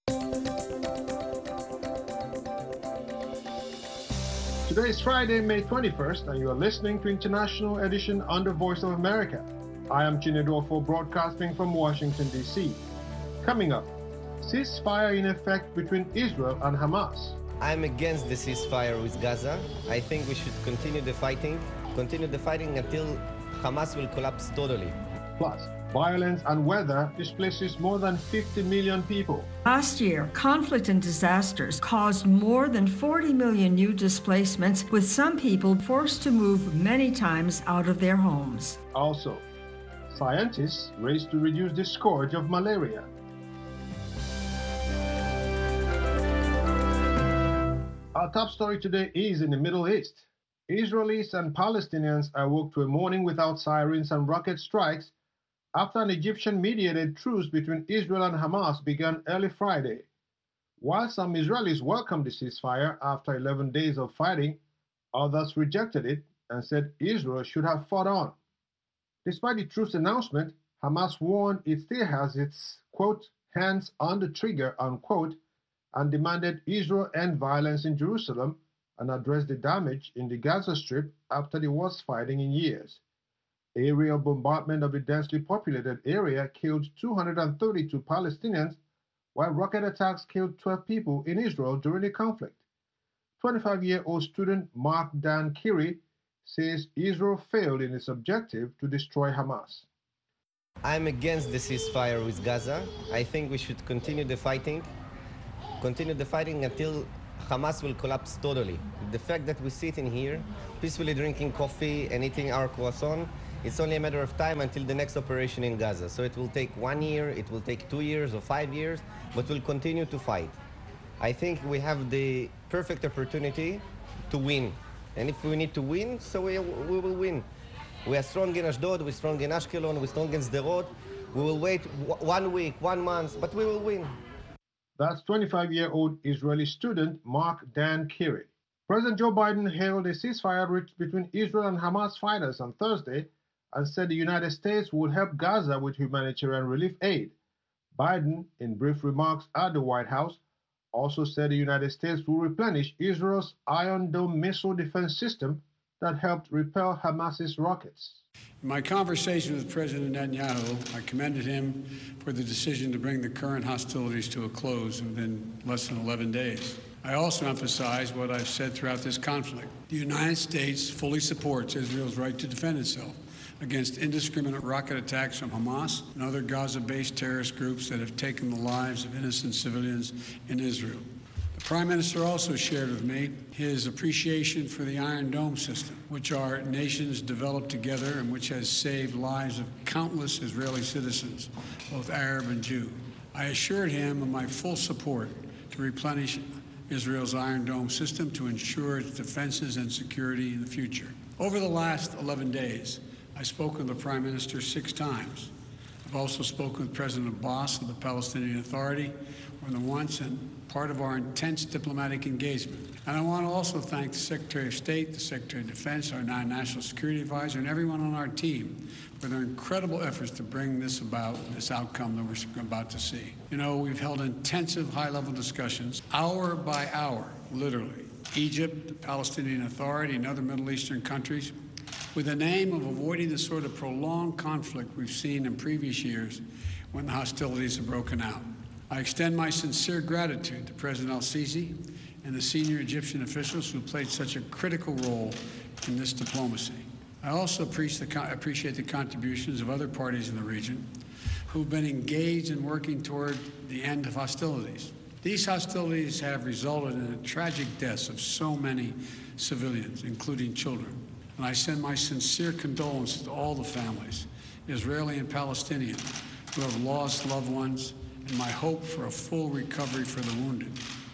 Today is Friday, May 21st, and you are listening to International Edition on the Voice of America. I am Chinedorfo, broadcasting from Washington, D.C. Coming up, ceasefire in effect between Israel and Hamas. I'm against the ceasefire with Gaza. I think we should continue the fighting until Hamas will collapse totally. Plus, violence and weather displaces more than 50 million people. Last year, conflict and disasters caused more than 40 million new displacements, with some people forced to move many times out of their homes. Also, scientists race to reduce the scourge of malaria. Our top story today is in the Middle East. Israelis and Palestinians awoke to a morning without sirens and rocket strikes after an Egyptian-mediated truce between Israel and Hamas began early Friday. While some Israelis welcomed the ceasefire after 11 days of fighting, others rejected it and said Israel should have fought on. Despite the truce announcement, Hamas warned it still has its, quote, hands on the trigger, unquote, and demanded Israel end violence in Jerusalem and address the damage in the Gaza Strip after the worst fighting in years. Aerial bombardment of the densely populated area killed 232 Palestinians, while rocket attacks killed 12 people in Israel during the conflict. 25-year-old student Mark Dan Kiri says Israel failed in its objective to destroy Hamas. I'm against the ceasefire with Gaza. I think we should continue the fighting until Hamas will collapse totally. The fact that we sit in here, peacefully drinking coffee and eating our croissant, it's only a matter of time until the next operation in Gaza. So it will take 1 year, it will take 2 years or 5 years, but we'll continue to fight. I think we have the perfect opportunity to win. And if we need to win, so we will win. We are strong in Ashdod, we're strong in Ashkelon, we're strong in Sderot. We will wait 1 week, 1 month, but we will win. That's 25-year-old Israeli student Mark Dan Kiri. President Joe Biden hailed a ceasefire reached between Israel and Hamas fighters on Thursday and said the United States would help Gaza with humanitarian relief aid. Biden, in brief remarks at the White House, also said the United States will replenish Israel's Iron Dome missile defense system that helped repel Hamas's rockets. In my conversation with President Netanyahu, I commended him for the decision to bring the current hostilities to a close within less than 11 days. I also emphasized what I've said throughout this conflict. The United States fully supports Israel's right to defend itself against indiscriminate rocket attacks from Hamas and other Gaza-based terrorist groups that have taken the lives of innocent civilians in Israel. The Prime Minister also shared with me his appreciation for the Iron Dome system, which our nations developed together and which has saved lives of countless Israeli citizens, both Arab and Jew. I assured him of my full support to replenish Israel's Iron Dome system to ensure its defenses and security in the future. Over the last 11 days, I spoke with the Prime Minister 6 times. I've also spoken with President Abbas of the Palestinian Authority more than once, and part of our intense diplomatic engagement. And I want to also thank the Secretary of State, the Secretary of Defense, our National Security Advisor, and everyone on our team for their incredible efforts to bring this outcome that we're about to see. You know, we've held intensive high-level discussions, hour by hour, literally. Egypt, the Palestinian Authority, and other Middle Eastern countries, with the aim of avoiding the sort of prolonged conflict we've seen in previous years when the hostilities have broken out. I extend my sincere gratitude to President al-Sisi and the senior Egyptian officials who played such a critical role in this diplomacy. I also appreciate the contributions of other parties in the region who've been engaged in working toward the end of hostilities. These hostilities have resulted in the tragic deaths of so many civilians, including children. And I send my sincere condolences to all the families, Israeli and Palestinian, who have lost loved ones, and my hope for a full recovery for the wounded.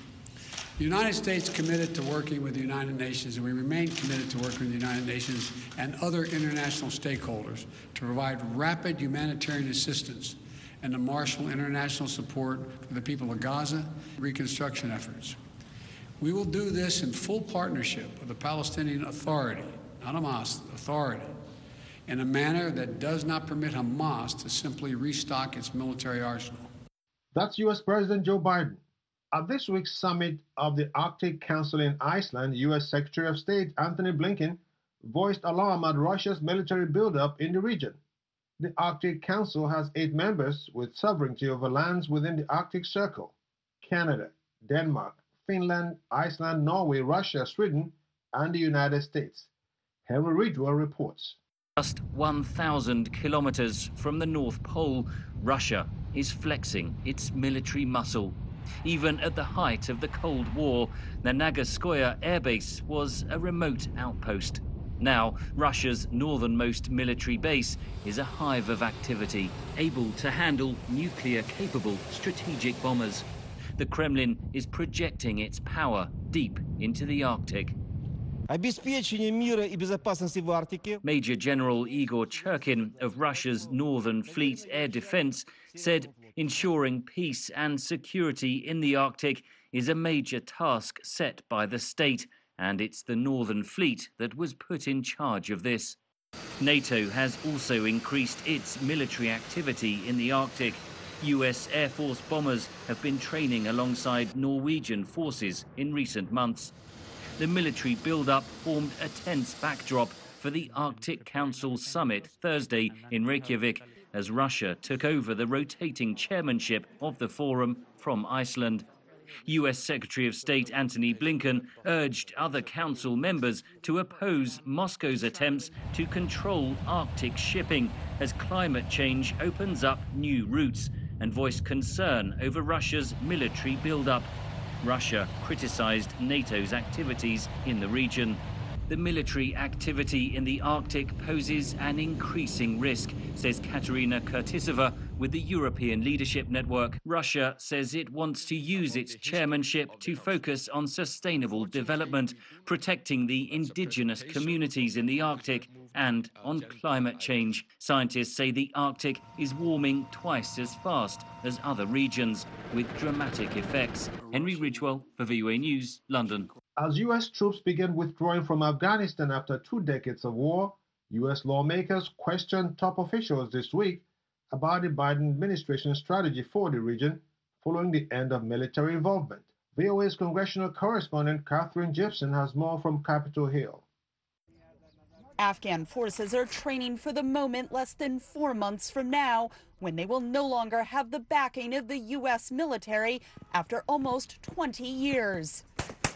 The United States committed to working with the United Nations, and we remain committed to working with the United Nations and other international stakeholders to provide rapid humanitarian assistance and to marshal international support for the people of Gaza reconstruction efforts. We will do this in full partnership with the Palestinian Authority, not Hamas, Authority, in a manner that does not permit Hamas to simply restock its military arsenal. That's US President Joe Biden. At this week's summit of the Arctic Council in Iceland, US Secretary of State Antony Blinken voiced alarm at Russia's military buildup in the region. The Arctic Council has 8 members with sovereignty over lands within the Arctic Circle: Canada, Denmark, Finland, Iceland, Norway, Russia, Sweden, and the United States. Henry Ridgwell reports. Just 1,000 kilometers from the North Pole, Russia is flexing its military muscle. Even at the height of the Cold War, the Nagaskoye Air Base was a remote outpost. Now, Russia's northernmost military base is a hive of activity, able to handle nuclear-capable strategic bombers. The Kremlin is projecting its power deep into the Arctic. Major General Igor Churkin of Russia's Northern Fleet Air Defense said ensuring peace and security in the Arctic is a major task set by the state, and it's the Northern Fleet that was put in charge of this. NATO has also increased its military activity in the Arctic. US Air Force bombers have been training alongside Norwegian forces in recent months. The military build-up formed a tense backdrop for the Arctic Council summit Thursday in Reykjavik, as Russia took over the rotating chairmanship of the forum from Iceland. US Secretary of State Antony Blinken urged other council members to oppose Moscow's attempts to control Arctic shipping as climate change opens up new routes, and voiced concern over Russia's military build-up. Russia criticized NATO's activities in the region. The military activity in the Arctic poses an increasing risk, says Katerina Kurtisova with the European Leadership Network. Russia says it wants to use its chairmanship to focus on sustainable development, protecting the indigenous communities in the Arctic, and on climate change. Scientists say the Arctic is warming twice as fast as other regions, with dramatic effects. Henry Ridgwell for VOA News, London. As U.S. troops begin withdrawing from Afghanistan after 2 decades of war, U.S. lawmakers questioned top officials this week about the Biden administration's strategy for the region following the end of military involvement. VOA's congressional correspondent Catherine Gibson has more from Capitol Hill. Afghan forces are training for the moment less than 4 months from now, when they will no longer have the backing of the U.S. military after almost 20 years.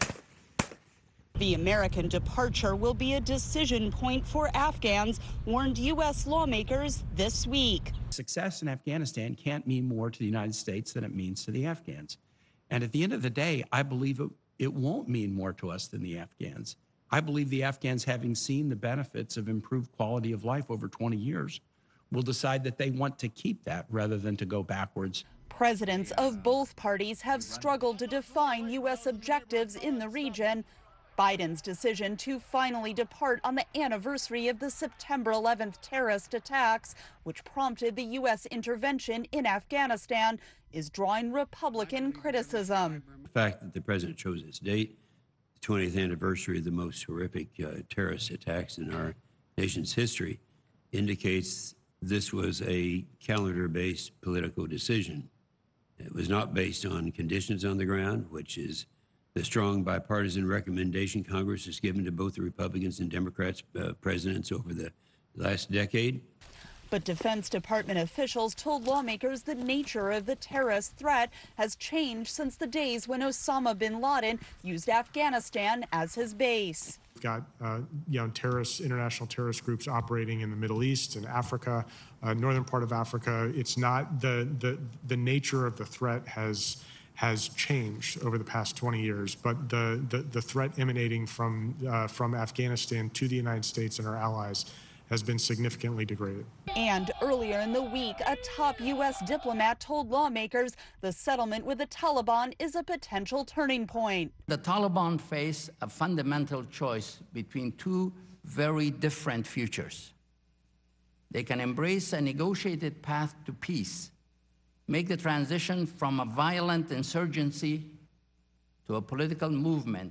The American departure will be a decision point for Afghans, warned U.S. lawmakers this week. Success in Afghanistan can't mean more to the United States than it means to the Afghans. And at the end of the day, I believe it won't mean more to us than the Afghans. I believe the Afghans, having seen the benefits of improved quality of life over 20 years, will decide that they want to keep that rather than to go backwards. Presidents of both parties have struggled to define U.S. objectives in the region. Biden's decision to finally depart on the anniversary of the September 11th terrorist attacks, which prompted the U.S. intervention in Afghanistan, is drawing Republican criticism. The fact that the president chose this date, the 20th anniversary of the most horrific terrorist attacks in our nation's history, indicates this was a calendar-based political decision. It was not based on conditions on the ground, which is the strong bipartisan recommendation Congress has given to both the Republicans and Democrats presidents over the last decade. But Defense Department officials told lawmakers the nature of the terrorist threat has changed since the days when Osama bin Laden used Afghanistan as his base. We've got international terrorist groups operating in the Middle East and Africa, northern part of Africa. It's not the nature of the threat has changed over the past 20 years, but the threat emanating from Afghanistan to the United States and our allies has been significantly degraded. And earlier in the week, a top U.S. diplomat told lawmakers the settlement with the Taliban is a potential turning point. The Taliban face a fundamental choice between 2 very different futures. They can embrace a negotiated path to peace, make the transition from a violent insurgency to a political movement,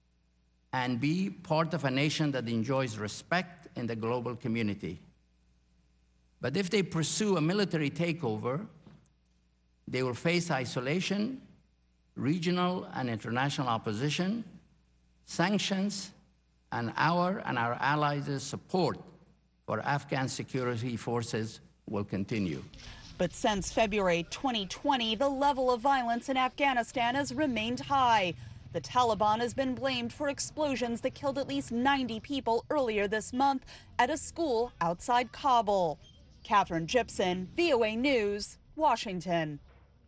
and be part of a nation that enjoys respect in the global community. But if they pursue a military takeover, They will face isolation, regional and international opposition, sanctions, and our allies' support for Afghan security forces will continue. But since February 2020, the level of violence in Afghanistan has remained high. The Taliban has been blamed for explosions that killed at least 90 people earlier this month at a school outside Kabul. Catherine Gibson, VOA News, Washington.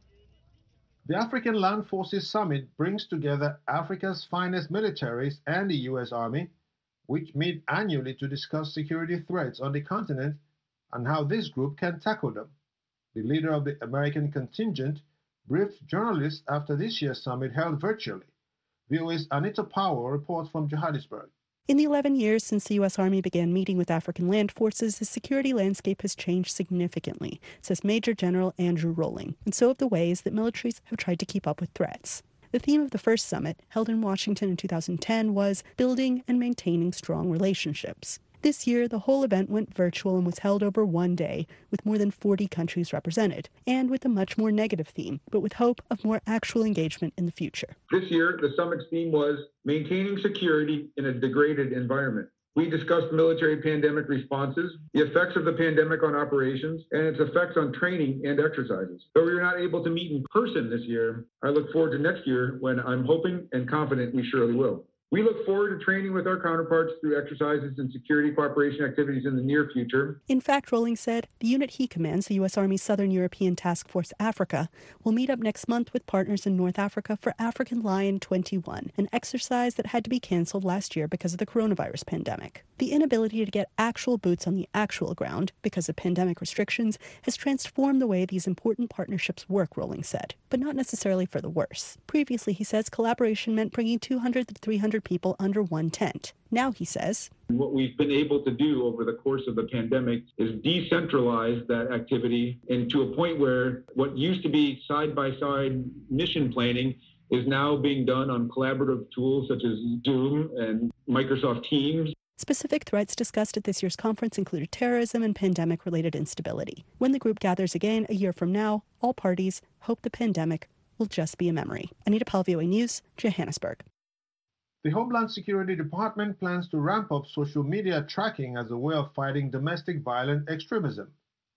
The African Land Forces Summit brings together Africa's finest militaries and the U.S. Army, which meet annually to discuss security threats on the continent and how this group can tackle them. The leader of the American contingent briefed journalists after this year's summit held virtually. VOA's Anita Powell reports from Johannesburg. In the 11 years since the U.S. Army began meeting with African land forces, the security landscape has changed significantly, says Major General Andrew Rolling, and so have the ways that militaries have tried to keep up with threats. The theme of the first summit, held in Washington in 2010, was building and maintaining strong relationships. This year, the whole event went virtual and was held over one day, with more than 40 countries represented, and with a much more negative theme, but with hope of more actual engagement in the future. This year, the summit's theme was maintaining security in a degraded environment. We discussed military pandemic responses, the effects of the pandemic on operations, and its effects on training and exercises. Though we were not able to meet in person this year, I look forward to next year when I'm hoping and confident we surely will. We look forward to training with our counterparts through exercises and security cooperation activities in the near future. In fact, Rolling said, the unit he commands, the U.S. Army Southern European Task Force Africa, will meet up next month with partners in North Africa for African Lion 21, an exercise that had to be canceled last year because of the coronavirus pandemic. The inability to get actual boots on the actual ground because of pandemic restrictions has transformed the way these important partnerships work, Rolling said, but not necessarily for the worse. Previously, he says, collaboration meant bringing 200 to 300 people under one tent. Now, he says, what we've been able to do over the course of the pandemic is decentralize that activity into a point where what used to be side-by-side mission planning is now being done on collaborative tools such as Zoom and Microsoft Teams. Specific threats discussed at this year's conference included terrorism and pandemic-related instability. When the group gathers again a year from now, all parties hope the pandemic will just be a memory. Anita Powell, VOA News, Johannesburg. The Homeland Security Department plans to ramp up social media tracking as a way of fighting domestic violent extremism.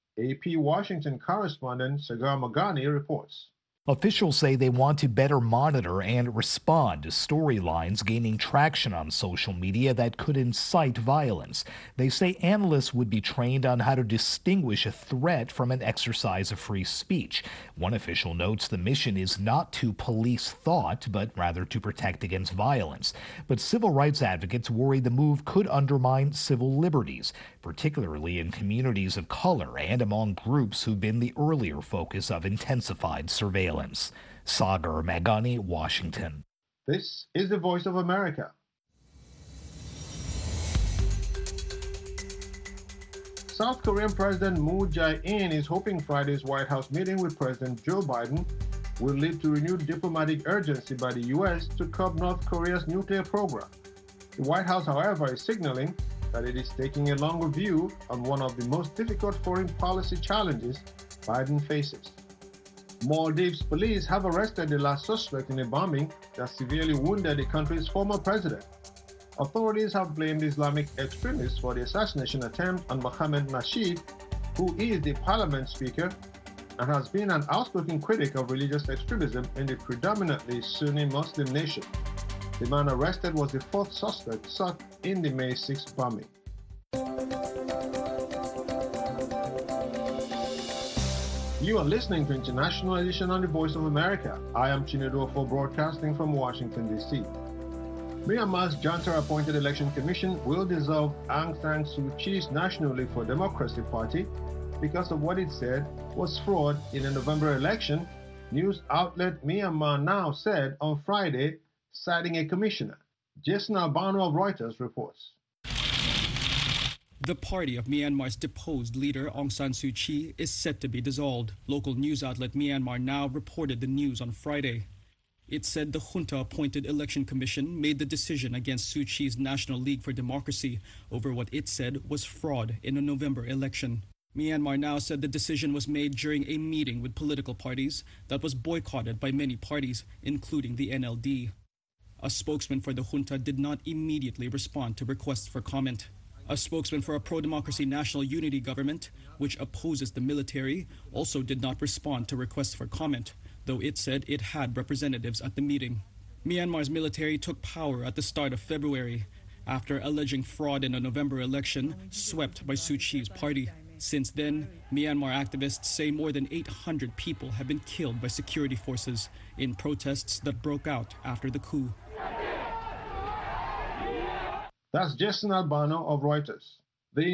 AP Washington correspondent Sagar Magani reports. Officials say they want to better monitor and respond to storylines gaining traction on social media that could incite violence. They say analysts would be trained on how to distinguish a threat from an exercise of free speech. One official notes the mission is not to police thought, but rather to protect against violence. But civil rights advocates worry the move could undermine civil liberties, particularly in communities of color and among groups who've been the earlier focus of intensified surveillance. Sagar Magani, Washington. This is the Voice of America. South Korean President Moon Jae-in is hoping Friday's White House meeting with President Joe Biden will lead to renewed diplomatic urgency by the U.S. to curb North Korea's nuclear program. The White House, however, is signaling that it is taking a longer view on one of the most difficult foreign policy challenges Biden faces. Maldives police have arrested the last suspect in a bombing that severely wounded the country's former president. Authorities have blamed Islamic extremists for the assassination attempt on Mohammed Nasheed, who is the parliament speaker and has been an outspoken critic of religious extremism in the predominantly Sunni Muslim nation. The man arrested was the fourth suspect shot in the May 6th bombing. You are listening to International Edition on the Voice of America. I am Chinedu Ofo, broadcasting from Washington, D.C. Myanmar's Junta-appointed election commission will dissolve Aung San Suu Kyi's National League for Democracy party because of what it said was fraud in the November election, news outlet Myanmar Now said on Friday, citing a commissioner. Jason Albano of Reuters reports. The party of Myanmar's deposed leader Aung San Suu Kyi is set to be dissolved. Local news outlet Myanmar Now reported the news on Friday. It said the junta-appointed election commission made the decision against Suu Kyi's National League for Democracy over what it said was fraud in a November election. Myanmar Now said the decision was made during a meeting with political parties that was boycotted by many parties, including the NLD. A spokesman for the junta did not immediately respond to requests for comment. A spokesman for a pro-democracy national unity government, which opposes the military, also did not respond to requests for comment, though it said it had representatives at the meeting. Myanmar's military took power at the start of February, after alleging fraud in a November election swept by Suu Kyi's party. Since then, Myanmar activists say more than 800 people have been killed by security forces in protests that broke out after the coup. That's Jason Albano of Reuters. The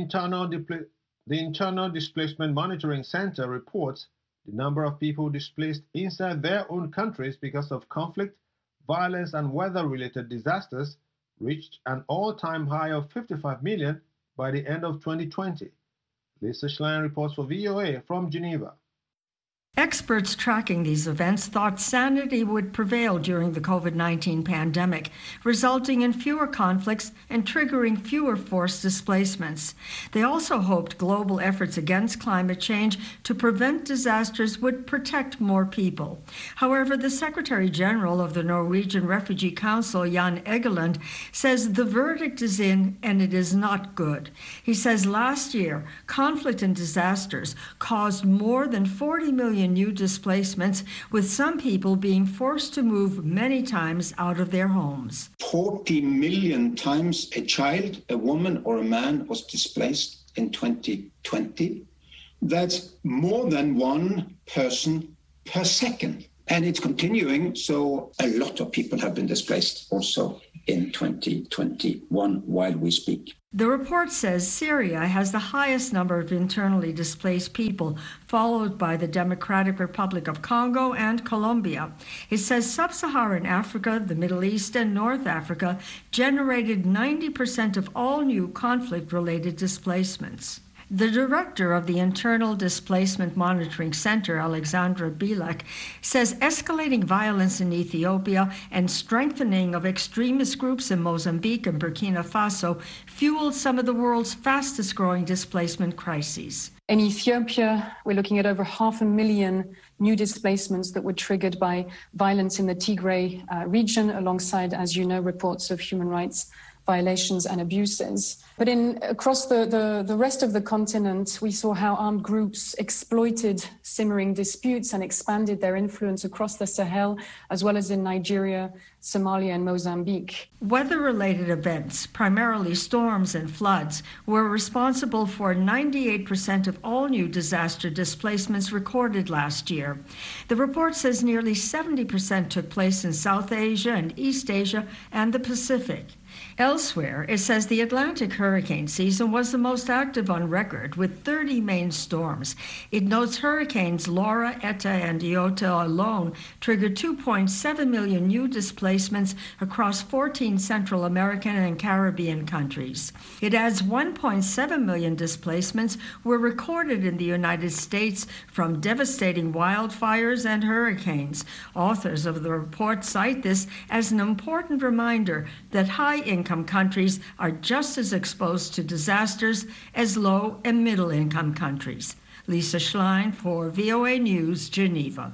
Internal Displacement Monitoring Center reports the number of people displaced inside their own countries because of conflict, violence, and weather-related disasters reached an all-time high of 55 million by the end of 2020. Lisa Schlein reports for VOA from Geneva. Experts tracking these events thought sanity would prevail during the COVID-19 pandemic, resulting in fewer conflicts and triggering fewer forced displacements. They also hoped global efforts against climate change to prevent disasters would protect more people. However, the Secretary General of the Norwegian Refugee Council, Jan Egeland, says the verdict is in and it is not good. He says last year, conflict and disasters caused more than 40 million new displacements, with some people being forced to move many times out of their homes. 40 million times a child, a woman, or a man was displaced in 2020. That's more than one person per second. And it's continuing, so a lot of people have been displaced also in 2021 while we speak. The report says Syria has the highest number of internally displaced people, followed by the Democratic Republic of Congo and Colombia. It says Sub-Saharan Africa, the Middle East, and North Africa generated 90% of all new conflict-related displacements. The director of the Internal Displacement Monitoring Center, Alexandra Bilek, says escalating violence in Ethiopia and strengthening of extremist groups in Mozambique and Burkina Faso fueled some of the world's fastest-growing displacement crises. In Ethiopia, we're looking at over 500,000 new displacements that were triggered by violence in the Tigray region, alongside, as you know, reports of human rights violations and abuses. But across the rest of the continent, we saw how armed groups exploited simmering disputes and expanded their influence across the Sahel, as well as in Nigeria, Somalia, and Mozambique. Weather-related events, primarily storms and floods, were responsible for 98% of all new disaster displacements recorded last year. The report says nearly 70% took place in South Asia and East Asia and the Pacific. Elsewhere, it says the Atlantic hurricane season was the most active on record, with 30 main storms. It notes hurricanes Laura, Eta, and Iota alone triggered 2.7 million new displacements across 14 Central American and Caribbean countries. It adds 1.7 million displacements were recorded in the United States from devastating wildfires and hurricanes. Authors of the report cite this as an important reminder that high-income countries are just as exposed to disasters as low- and middle-income countries. Lisa Schlein for VOA News, Geneva.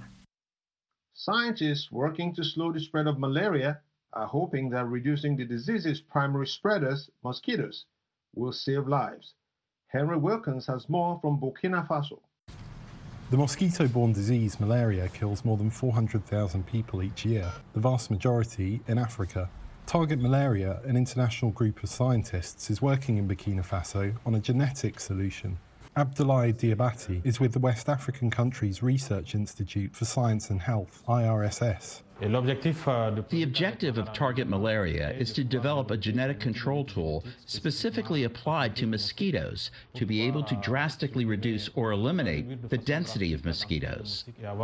Scientists working to slow the spread of malaria are hoping that reducing the disease's primary spreaders, mosquitoes, will save lives. Henry Wilkins has more from Burkina Faso. The mosquito-borne disease malaria kills more than 400,000 people each year, the vast majority in Africa. Target Malaria, an international group of scientists, is working in Burkina Faso on a genetic solution. Abdoulaye Diabati is with the West African Countries Research Institute for Science and Health, IRSS. The objective of Target Malaria is to develop a genetic control tool specifically applied to mosquitoes to be able to drastically reduce or eliminate the density of mosquitoes.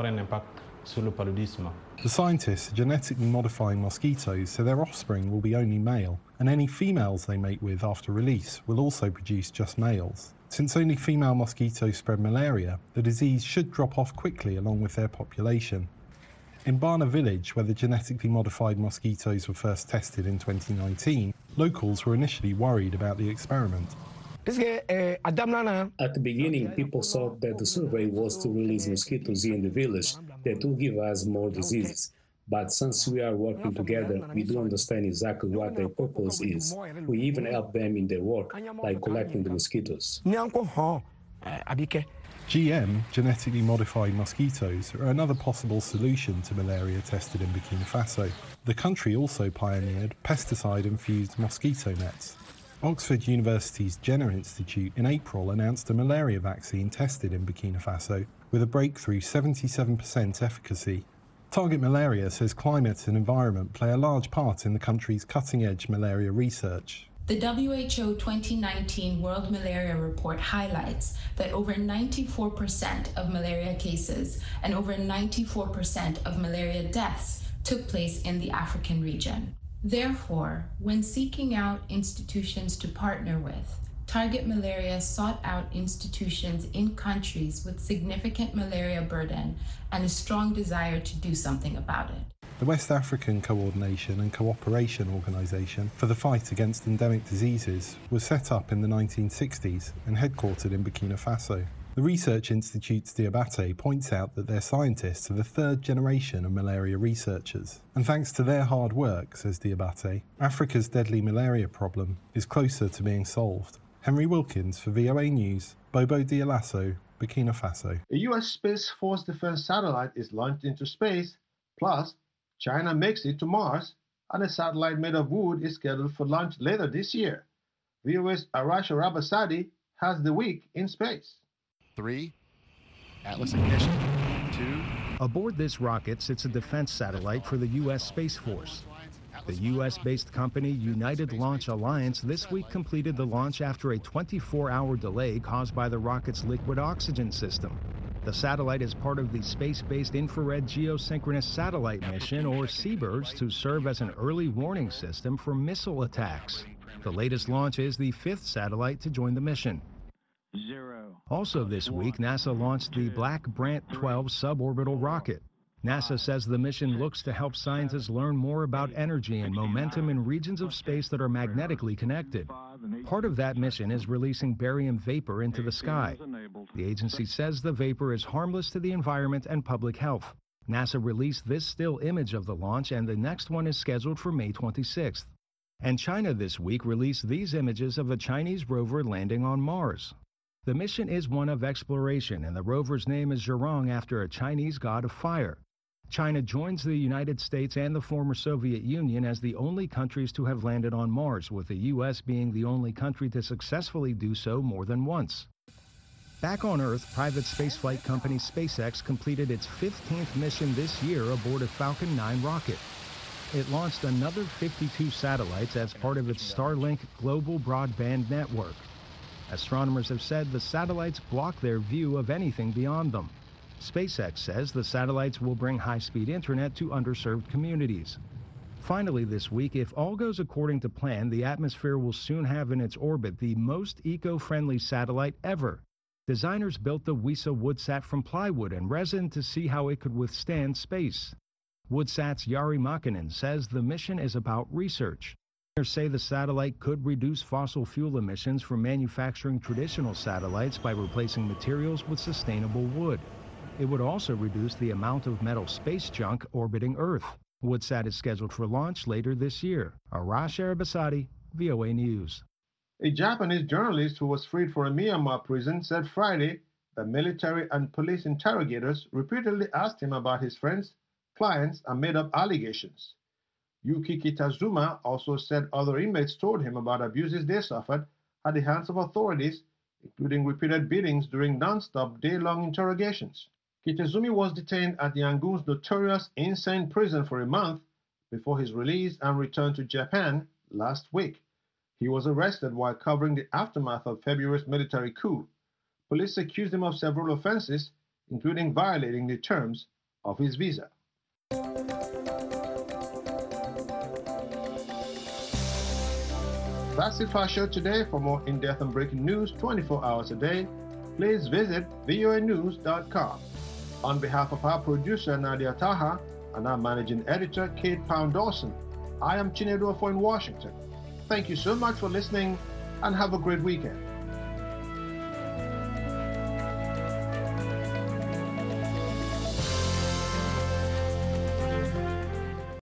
The scientists are genetically modifying mosquitoes so their offspring will be only male, and any females they mate with after release will also produce just males. Since only female mosquitoes spread malaria, the disease should drop off quickly along with their population. In Bana village, where the genetically modified mosquitoes were first tested in 2019, locals were initially worried about the experiment. At the beginning, people thought that the survey was to release mosquitoes in the village that will give us more diseases. But since we are working together, we do understand exactly what their purpose is. We even help them in their work, like collecting the mosquitoes. GM, genetically modified mosquitoes, are another possible solution to malaria tested in Burkina Faso. The country also pioneered pesticide-infused mosquito nets. Oxford University's Jenner Institute in April announced a malaria vaccine tested in Burkina Faso with a breakthrough 77% efficacy. Target Malaria says climate and environment play a large part in the country's cutting-edge malaria research. The WHO 2019 World Malaria Report highlights that over 94% of malaria cases and over 94% of malaria deaths took place in the African region. Therefore, when seeking out institutions to partner with, Target Malaria sought out institutions in countries with significant malaria burden and a strong desire to do something about it. The West African Coordination and Cooperation Organisation for the Fight Against Endemic Diseases was set up in the 1960s and headquartered in Burkina Faso. The research institute's Diabate points out that their scientists are the third generation of malaria researchers. And thanks to their hard work, says Diabate, Africa's deadly malaria problem is closer to being solved. Henry Wilkins for VOA News, Bobo Dioulasso, Burkina Faso. A U.S. Space Force defense satellite is launched into space, plus China makes it to Mars, and a satellite made of wood is scheduled for launch later this year. VOA's Arash Arabasadi has the week in space. 3, Atlas ignition, 2. Aboard this rocket sits a defense satellite for the U.S. Space Force. The U.S.-based company United Launch Alliance this week completed the launch after a 24-hour delay caused by the rocket's liquid oxygen system. The satellite is part of the Space-Based Infrared Geosynchronous Satellite Mission, or SeaBirds, to serve as an early warning system for missile attacks. The latest launch is the 5th satellite to join the mission. Also this week, NASA launched the Black Brant 12 suborbital rocket. NASA says the mission looks to help scientists learn more about energy and momentum in regions of space that are magnetically connected. Part of that mission is releasing barium vapor into the sky. The agency says the vapor is harmless to the environment and public health. NASA released this still image of the launch, and the next one is scheduled for May 26th. And China this week released these images of a Chinese rover landing on Mars. The mission is one of exploration, and the rover's name is Zhurong, after a Chinese god of fire. China joins the United States and the former Soviet Union as the only countries to have landed on Mars, with the U.S. being the only country to successfully do so more than once. Back on Earth, private spaceflight company SpaceX completed its 15th mission this year aboard a Falcon 9 rocket. It launched another 52 satellites as part of its Starlink global broadband network. Astronomers have said the satellites block their view of anything beyond them. SpaceX says the satellites will bring high-speed internet to underserved communities. Finally this week, if all goes according to plan, the atmosphere will soon have in its orbit the most eco-friendly satellite ever. Designers built the WISA Woodsat from plywood and resin to see how it could withstand space. Woodsat's Jari Makinen says the mission is about research. Designers say the satellite could reduce fossil fuel emissions from manufacturing traditional satellites by replacing materials with sustainable wood. It would also reduce the amount of metal space junk orbiting Earth. Woodsat is scheduled for launch later this year. Arash Arabasadi, VOA News. A Japanese journalist who was freed from a Myanmar prison said Friday that military and police interrogators repeatedly asked him about his friends, clients, and made up allegations. Yuki Kitazuma also said other inmates told him about abuses they suffered at the hands of authorities, including repeated beatings during non-stop day-long interrogations. Kitazumi was detained at Yangon's notorious insane prison for a month before his release and returned to Japan last week. He was arrested while covering the aftermath of February's military coup. Police accused him of several offenses, including violating the terms of his visa. That's it for our show today. For more in-depth and breaking news 24 hours a day, please visit voanews.com. On behalf of our producer, Nadia Taha, and our managing editor, Kate Pound-Dawson, I am Chinedu Afo in Washington. Thank you so much for listening, and have a great weekend.